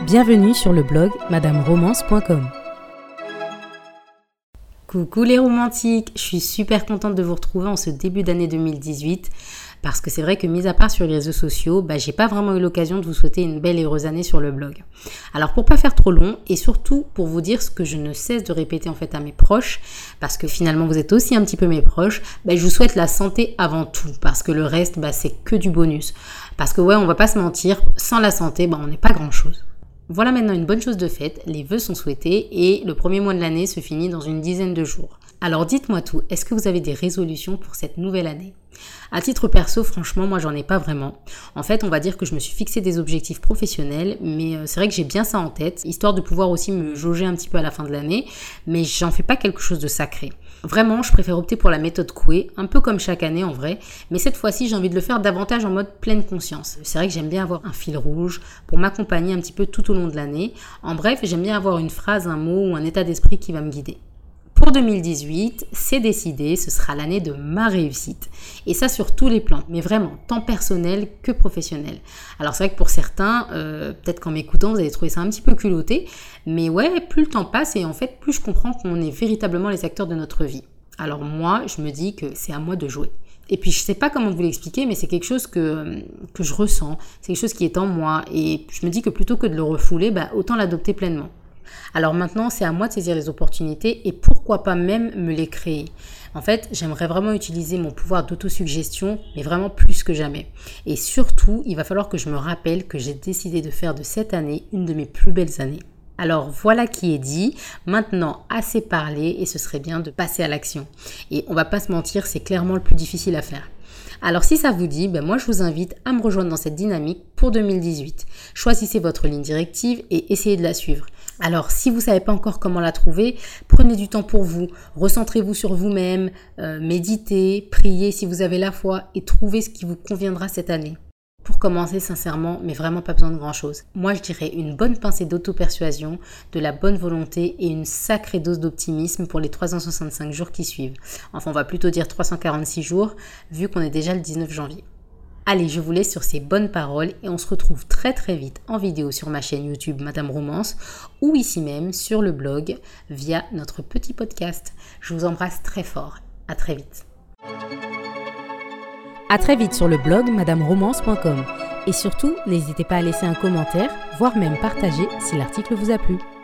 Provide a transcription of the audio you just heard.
Bienvenue sur le blog madameromance.com. Coucou les romantiques, je suis super contente de vous retrouver en ce début d'année 2018 parce que c'est vrai que mis à part sur les réseaux sociaux, j'ai pas vraiment eu l'occasion de vous souhaiter une belle et heureuse année sur le blog. Alors pour pas faire trop long et surtout pour vous dire ce que je ne cesse de répéter en fait à mes proches, parce que finalement vous êtes aussi un petit peu mes proches, je vous souhaite la santé avant tout parce que le reste c'est que du bonus. Parce que on va pas se mentir, sans la santé on n'est pas grand chose. Voilà maintenant une bonne chose de faite, les vœux sont souhaités et le premier mois de l'année se finit dans une dizaine de jours. Alors dites-moi tout, est-ce que vous avez des résolutions pour cette nouvelle année ? À titre perso, franchement, moi j'en ai pas vraiment. En fait, on va dire que je me suis fixé des objectifs professionnels, mais c'est vrai que j'ai bien ça en tête, histoire de pouvoir aussi me jauger un petit peu à la fin de l'année, mais j'en fais pas quelque chose de sacré. Vraiment, je préfère opter pour la méthode Coué, un peu comme chaque année en vrai, mais cette fois-ci, j'ai envie de le faire davantage en mode pleine conscience. C'est vrai que j'aime bien avoir un fil rouge pour m'accompagner un petit peu tout au long de l'année. En bref, j'aime bien avoir une phrase, un mot ou un état d'esprit qui va me guider. Pour 2018, c'est décidé, ce sera l'année de ma réussite. Et ça sur tous les plans, mais vraiment, tant personnel que professionnel. Alors c'est vrai que pour certains, peut-être qu'en m'écoutant, vous allez trouver ça un petit peu culotté, mais plus le temps passe et en fait, plus je comprends qu'on est véritablement les acteurs de notre vie. Alors moi, je me dis que c'est à moi de jouer. Et puis je sais pas comment vous l'expliquer, mais c'est quelque chose que je ressens, c'est quelque chose qui est en moi, et je me dis que plutôt que de le refouler, autant l'adopter pleinement. Alors maintenant, c'est à moi de saisir les opportunités et pourquoi pas même me les créer. En fait, j'aimerais vraiment utiliser mon pouvoir d'autosuggestion, mais vraiment plus que jamais. Et surtout, il va falloir que je me rappelle que j'ai décidé de faire de cette année une de mes plus belles années. Alors voilà qui est dit, maintenant assez parlé et ce serait bien de passer à l'action. Et on va pas se mentir, c'est clairement le plus difficile à faire. Alors si ça vous dit, moi je vous invite à me rejoindre dans cette dynamique pour 2018. Choisissez votre ligne directive et essayez de la suivre. Alors si vous ne savez pas encore comment la trouver, prenez du temps pour vous, recentrez-vous sur vous-même, méditez, priez si vous avez la foi et trouvez ce qui vous conviendra cette année. Pour commencer sincèrement, mais vraiment pas besoin de grand chose. Moi je dirais une bonne pincée d'auto-persuasion, de la bonne volonté et une sacrée dose d'optimisme pour les 365 jours qui suivent. Enfin on va plutôt dire 346 jours vu qu'on est déjà le 19 janvier. Allez, je vous laisse sur ces bonnes paroles et on se retrouve très très vite en vidéo sur ma chaîne YouTube Madame Romance ou ici même sur le blog via notre petit podcast. Je vous embrasse très fort. À très vite. À très vite sur le blog madameromance.com et surtout, n'hésitez pas à laisser un commentaire, voire même partager si l'article vous a plu.